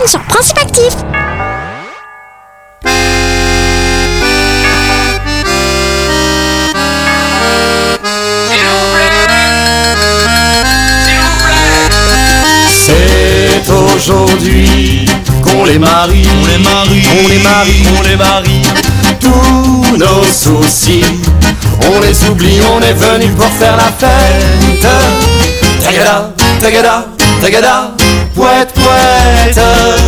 sur Principe Actif. C'est aujourd'hui qu'on les marie, on les marie, on les marie, on les marie. Tous nos soucis, on les oublie, on est venu pour faire la fête. Tagada, tagada, tagada, pouette, pouette.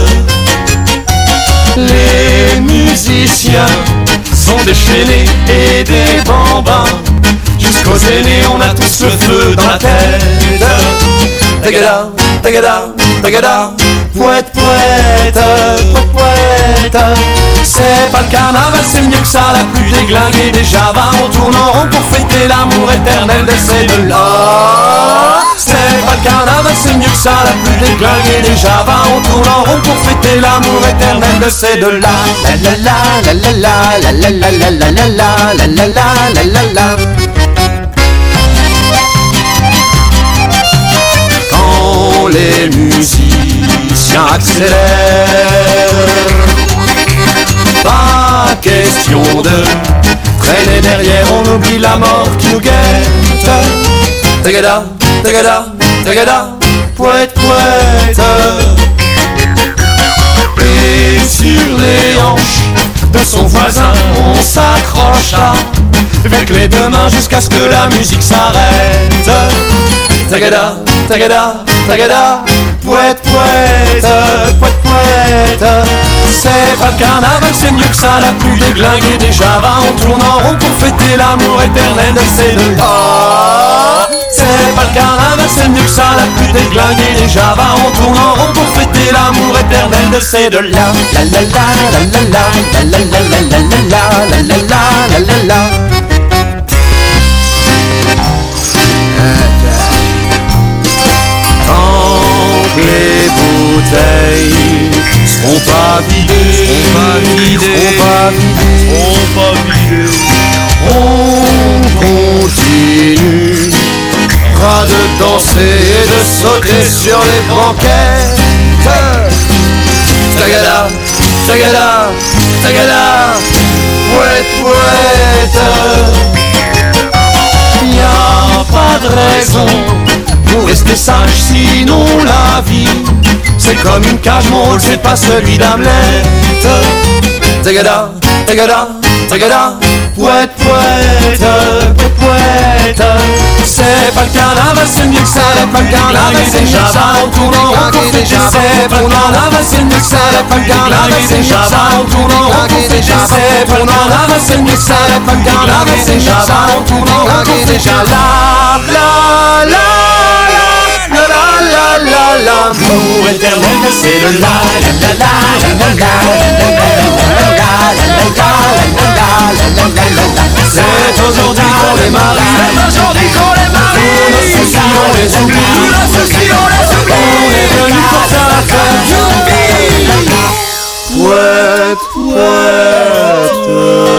Les musiciens sont déchaînés et des bambins. Jusqu'aux aînés, on a tous le feu dans la tête. Tagada, tagada, tagada, pouette, pouette, pouette, pouette. C'est pas le carnaval, c'est mieux que ça, la pluie déglinguée des Javas. On tourne en rond pour fêter l'amour éternel de ces deux-là. C'est pas le carnaval, c'est mieux que ça, la pluie déglinguée des Javas. On tourne en rond pour fêter l'amour éternel de ces deux-là. La la la la la la la la la la la la la la la la. Quand les musiciens accélèrent, pas question de traîner derrière, on oublie la mort qui nous guette. Tagada, tagada, tagada, pouette, pouette. Et sur les hanches de son voisin, on s'accrocha avec les deux mains jusqu'à ce que la musique s'arrête. Tagada, tagada, tagada, pouette, pouette, pouette, pouette. C'est pas le carnaval, c'est mieux que ça, la pluie déglinguée des Javas. On tourne en rond pour fêter l'amour éternel de ces deux-là. C'est pas le carnaval, c'est mieux que ça, la pluie déglinguée des Javas. On tourne en rond pour fêter l'amour éternel de ces deux-là. La la la la la la la la la la la la la la la la. Quand les bouteilles seront pas vidées, on continuera de danser et de sauter sur les banquettes. Tagada, tagada, tagada, pouette, pouette. Y'a pas de raison pour rester sage, sinon la vie c'est comme une cage, mon rôle c'est pas celui d'Hamlet. Tagada, tagada, tagada, pouette, pouette, pouette, pouette. C'est pas le carnaval, c'est mieux que ça. C'est pas le carnaval, c'est mieux que ça. On tourne en rond pour fêter. C'est pas le carnaval, c'est mieux que ça. C'est pas le carnaval, c'est mieux que ça. On tourne en rond pour fêter. C'est pas le carnaval, c'est mieux que ça. C'est pas le carnaval, c'est mieux que ça. On tourne en rond pour fêter. La la la. La la la la la, l'amour éternel de ces deux-là. La la la la la la. C'est aujourd'hui qu'on les marie. C'est aujourd'hui qu'on les marie. Tous nos soucis on les oublie. Tous nos soucis on les oublie. On est venu pour faire la fête. Pouette, pouette.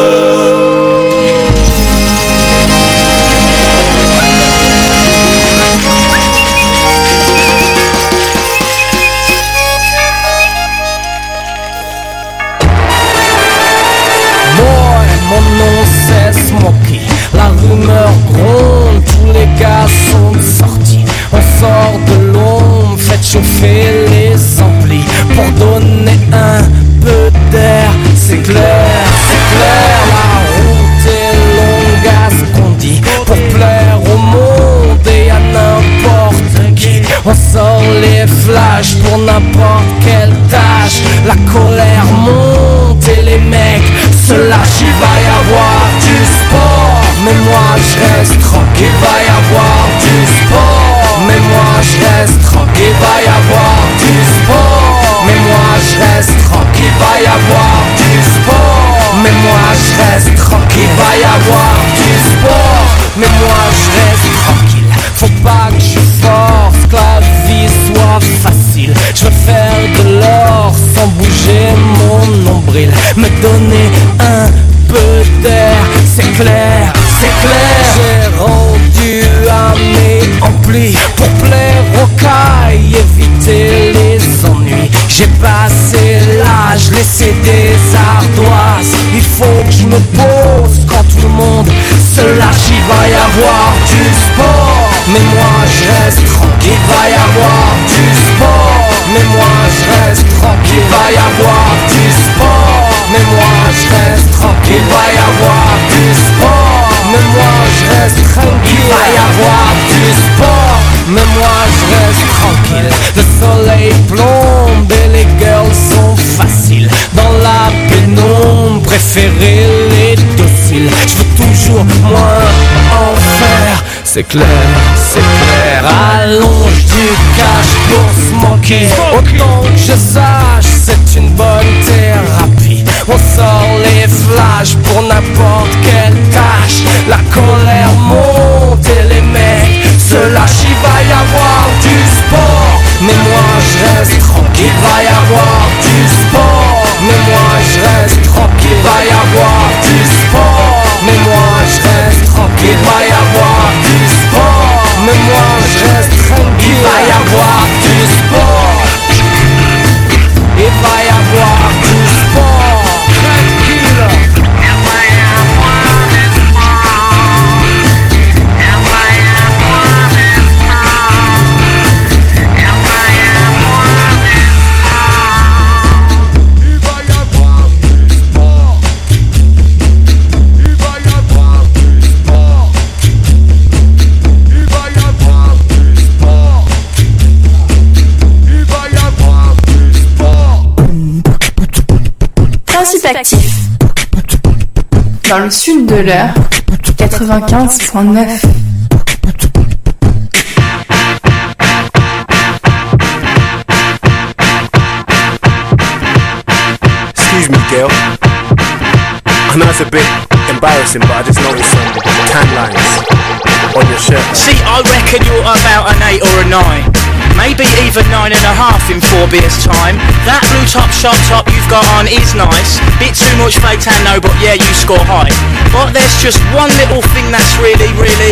La rumeur gronde, tous les gars sont sortis. On sort de l'ombre, faites chauffer les amplis pour donner un peu d'air. C'est clair, la route est longue à ce qu'on dit, pour plaire au monde et à n'importe qui. On sort les flashs pour n'importe quelle tâche. La colère monte et les mecs se lâchent. Il va y avoir du sport, mais moi je reste tranquille. Va y avoir du sport, mais moi je reste tranquille. Va y avoir du sport, mais moi je reste tranquille. Va y avoir du sport, mais moi je reste tranquille. Va y avoir du sport, mais moi je reste tranquille. Faut pas que je force, que la vie soit facile. Je veux faire de l'or sans bouger mon nombril. Me donner un peu d'air, c'est clair. J'ai rendu à mes amplis pour plaire aux cailles, éviter les ennuis. J'ai passé l'âge, laisser des ardoises. Il faut que je me pose quand tout le monde se lâche. Il va y avoir du sport, mais moi je reste tranquille. Il va y avoir du sport, mais moi je reste tranquille. Il va y avoir du sport, mais moi je reste tranquille. Il va y avoir du sport, mais moi je reste tranquille. Il va y avoir du sport, mais moi je reste tranquille. Le soleil plombe et les girls sont faciles. Dans la pénombre, préférer les dociles. Je veux toujours moins en faire. C'est clair, allonge du cash pour se manquer. Autant que je sache, c'est une bonne thérapie. On sort les flashs pour n'importe quelle tâche. La colère monte et les mecs se lâchent. Il va y avoir du sport, mais moi je reste tranquille. Il va y avoir du sport, mais moi je reste tranquille. Il va y avoir du sport, mais moi je reste tranquille. Il va y avoir du sport, mais moi je reste tranquille. Il va y avoir du sport, il va y avoir du sport, tranquille. Principe actif. Dans le sud de l'heure, 95.9. Excuse me, girl. I know it's a bit embarrassing, but I just noticed some tan lines on your shirt. See, I reckon you're about an 8 or a 9. Maybe even 9.5 in 4 beers time. That blue top short top you've got on is nice. Bit too much fake tan though, but yeah, you score high. But there's just one little thing that's really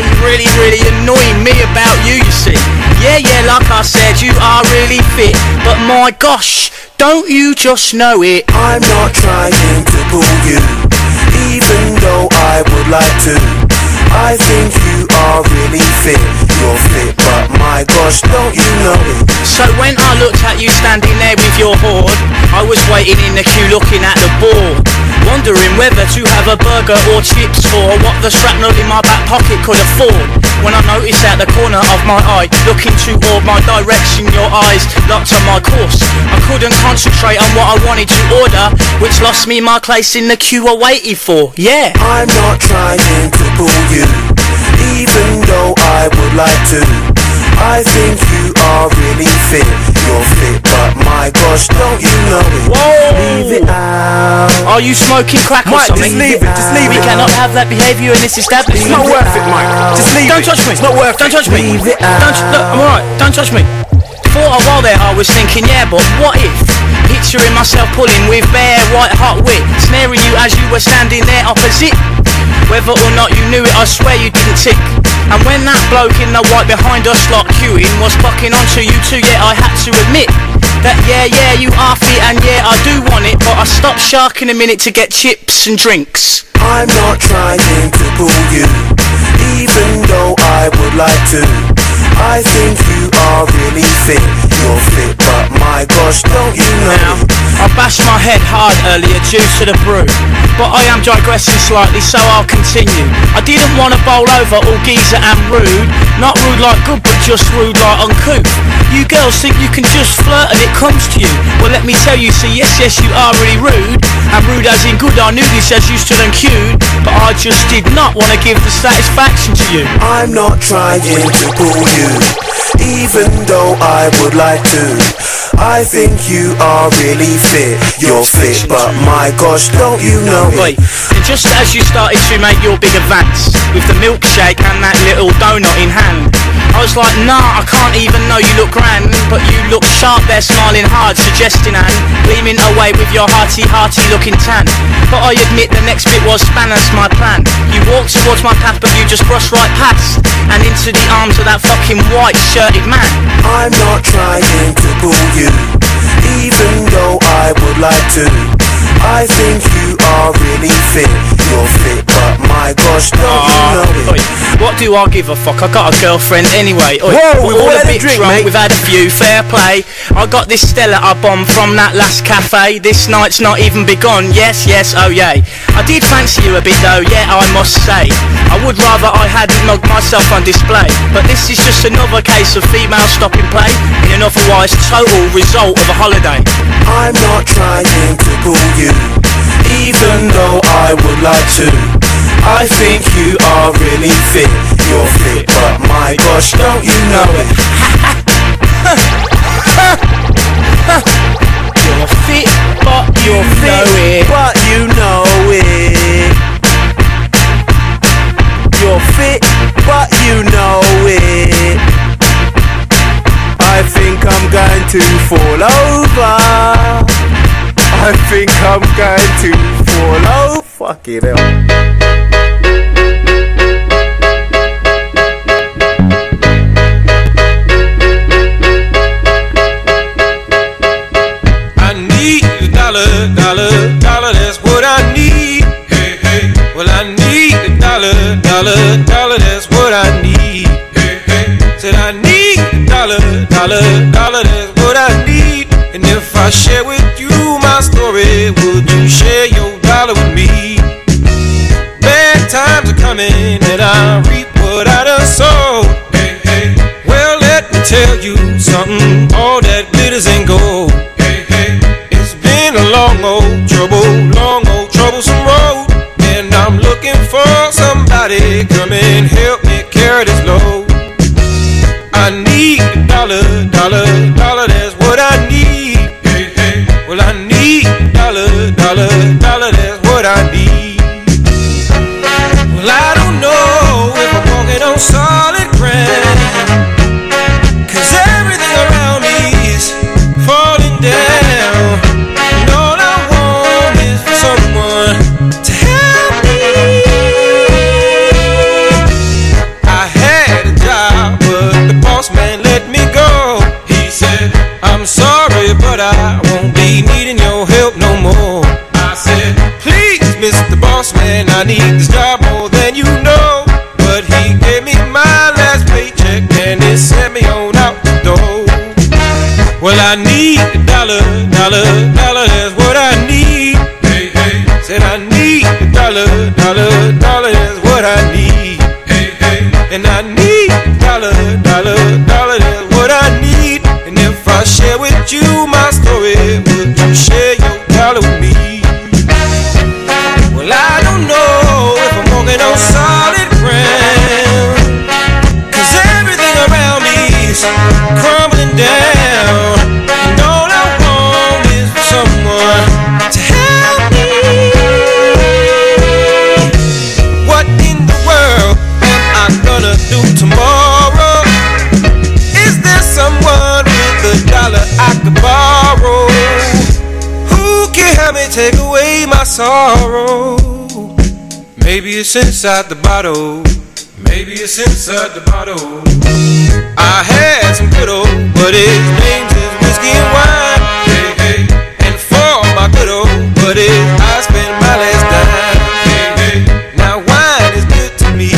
annoying me about you see. Yeah, like I said, you are really fit. But my gosh, don't you just know it? I'm not trying to pull you, even though I would like to. I think you are really fit. You're fit, but my gosh, don't you know it? So when I looked at you standing there with your hoard, I was waiting in the queue looking at the board, wondering whether to have a burger or chips or what the shrapnel in my back pocket could afford. When I noticed at the corner of my eye, looking toward my direction, your eyes locked on my course. I couldn't concentrate on what I wanted to order, which lost me my place in the queue I waited for. Yeah, I'm not trying to pull you, even though I would like to. I think you are really fit. You're fit, but my gosh, don't you know it? Whoa! Leave it out. Are you smoking crack or Mike, something? just leave it. We cannot have that behaviour in this establishment. It's not worth it, Mike. Just leave Don't it. touch me. It's not worth Don't it. touch me. Leave it out. Look, I'm alright. Don't touch me. For a while there I was thinking, yeah, but what if? Picturing myself pulling with bare white hot wit, snaring you as you were standing there opposite. Whether or not you knew it, I swear you didn't tick. And when that bloke in the white behind us lot queuing was bucking onto you too, yeah, I had to admit that yeah, you are fit and yeah, I do want it, but I stopped sharking a minute to get chips and drinks. I'm not trying to pull you, even though I would like to. I think you are really fit. You're fit, but my gosh, don't you know? Now, I bashed my head hard earlier due to the brew, but I am digressing slightly, so I'll continue. I didn't want to bowl over all geezer and rude. Not rude like good, but just rude like uncouth. You girls think you can just flirt and it comes to you. Well, let me tell you, see, yes, you are really rude. And rude as in good, I knew this as you stood and queued, but I just did not want to give the satisfaction to you. I'm not trying to pull you, even though I would like to. I think you are really fit. You're fit, but my gosh, don't you know it? Wait, and just as you started to make your big advance with the milkshake and that little donut in hand, I was like, nah, I can't even know you look grand, but you look sharp there, smiling hard, suggesting and gleaming away with your hearty looking tan. But I admit the next bit was spanners my plan. You walked towards my path, but you just brushed right past and into the arms of that fucking white shirted man. I'm not trying to pull you, even though like to. I think you are really fit. You're fit, but my gosh, don't you know it? What do I give a fuck? I got a girlfriend anyway. Whoa, we've all had a drink, mate. We've had a few, fair play. I got this Stella I bombed from that last cafe. This night's not even begun. Yes, yes, oh yay. I did fancy you a bit though, yeah, I must say. I would rather I hadn't mugged myself on display. But this is just another case of female stopping play in an otherwise total result of a holiday. I'm not trying to pull you, even though I would like to. I think you are really fit. You're fit, but my gosh, don't you know it? You're fit, but you're fit, but you know it. You're fit, but you know it. I think I'm going to fall over. I think I'm going to fall over. Fucking hell. Dollar, that's what I need. Hey, hey. Well, I need a dollar, that's what I need. Hey, hey. Said I need a dollar, that's what I need. And if I share with you my story, would you share your dollar with me? Bad times are coming and I reap what I done sowed. Hey, hey. Well, let me tell you something, all that glitters ain't gold. A long old troublesome road, and I'm looking for somebody come and help me carry this load. I need a dollar, that's what I need. Hey, hey. Well, I need a dollar, that's what I need. Well, I don't know if I'm walking on solid ground, 'cause everything around me is falling down. To help me. I had a job, but the boss man let me go. He said, I'm sorry, but I won't be needing your help no more. I said, please, Mr. Boss Man, I need this job more than you know. But he gave me my last paycheck and it sent me on out the door. Well, I need a dollar, that's what I need. Said I need a dollar, that's what I need. Hey, hey. And I need a dollar, that's what I need. And if I share with you my story, would you share your dollar with me? Well, I don't know if I'm walking on solid ground, 'cause everything around me is crumbling down. And all I want is for someone to help me. Gonna do tomorrow? Is there someone with a dollar I could borrow? Who can help me take away my sorrow? Maybe it's inside the bottle. Maybe it's inside the bottle. I had some good old, but his name is whiskey and wine. Hey, hey. And for my good old buddy, I spent my last dime. Hey, hey. Now wine is good to me.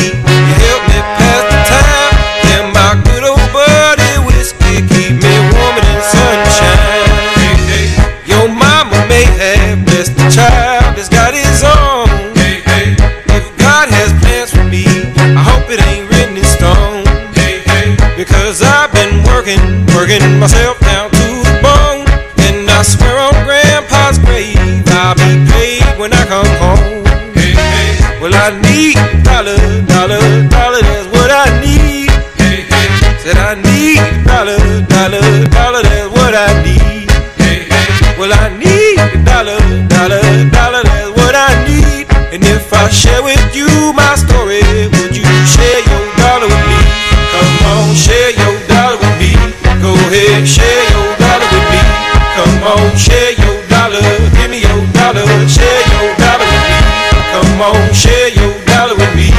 Child has got his own. Hey, hey. If God has plans for me, I hope it ain't written in stone. Hey, hey. Because I've been working myself down to the bone. And I swear on Grandpa's grave, I'll be paid when I come home. Hey, hey. Well, I need a dollar, that's what I need. Hey, hey. Said I need a dollar, that's what I need. Hey, hey. Well, I need a dollar, that's what I need. And if I share with you my story, would you share your dollar with me? Come on, share your dollar with me. Go ahead, share your dollar with me. Come on, share your dollar. Give me your dollar, share your dollar with me. Come on, share your dollar with me.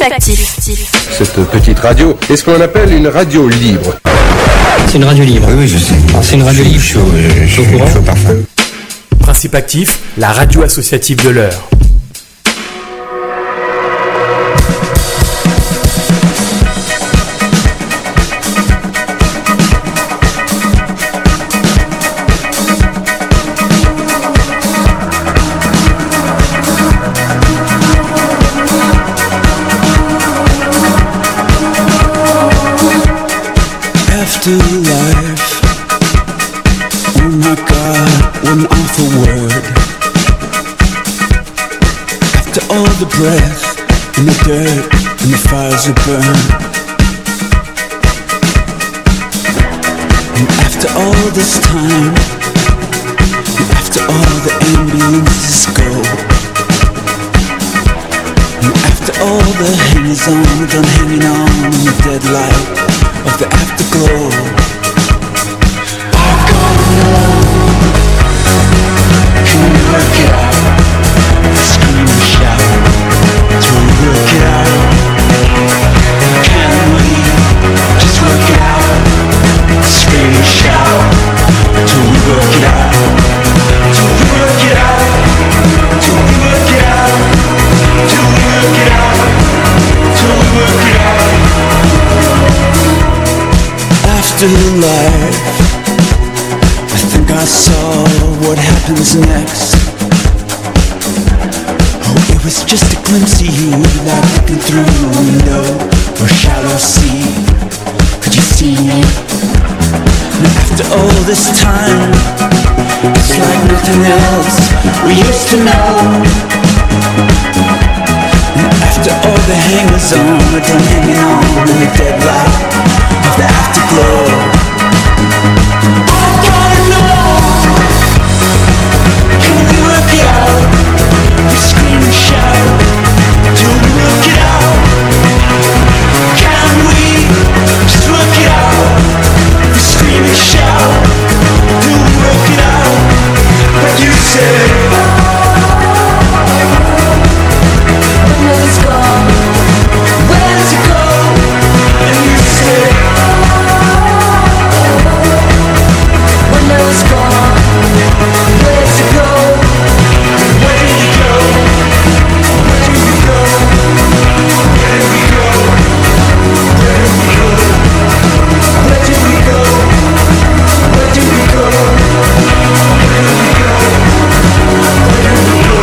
Actif. Cette petite radio est ce qu'on appelle une radio libre. C'est une radio libre. Oui, je sais. C'est une radio libre. Je suis au courant. Parfait. Principe Actif, la radio associative de l'heure. Afterlife, oh my God, what an awful word. After all the breath and the dirt and the fires that burn, and after all this time, and after all the ambulances go, and after all the hangers-on done hanging on in the dead light of the afterglow, I've gone alone. Can we work it out? Scream and shout till we work it out. Can we just work it out? Scream and shout till we work it out. Till we work it out. Till we work it out. Till we work it out. Till we work it out. Afterlife, I think I saw what happens next. Oh, it was just a glimpse of you, like looking through a window or shallow sea. Could you see me? And after all this time, it's like nothing else we used to know. And after all the hangers-on are done hanging on in the dead light of the afterglow, I gotta know. Can we work it out? We scream and shout till we work it out. Can we just work it out? We scream and shout till we work it out. But you say, when it's gone, where does it go? And you say, when it's gone, where does it go? Where do we go? Where do we go? Where do we go? Where do we go? Where do we go? Where do we go? Where do we go? Where do we go?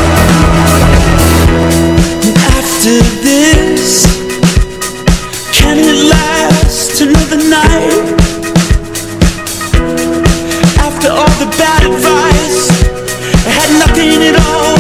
And after this, can it last another night? After all the bad advice, I had nothing at all